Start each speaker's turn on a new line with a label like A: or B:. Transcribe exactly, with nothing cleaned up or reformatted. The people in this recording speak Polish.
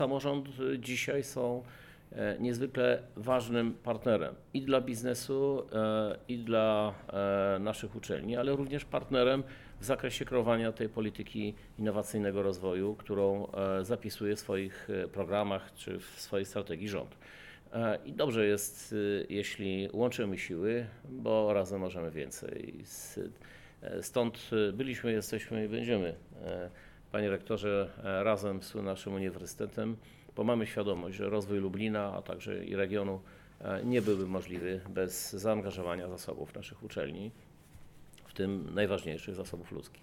A: Samorząd dzisiaj są niezwykle ważnym partnerem i dla biznesu, i dla naszych uczelni, ale również partnerem w zakresie kreowania tej polityki innowacyjnego rozwoju, którą zapisuje w swoich programach czy w swojej strategii rząd. I dobrze jest, jeśli łączymy siły, bo razem możemy więcej. Stąd byliśmy, jesteśmy i będziemy, panie rektorze, razem z naszym uniwersytetem, bo mamy świadomość, że rozwój Lublina, a także i regionu nie byłby możliwy bez zaangażowania zasobów naszych uczelni, w tym najważniejszych zasobów ludzkich.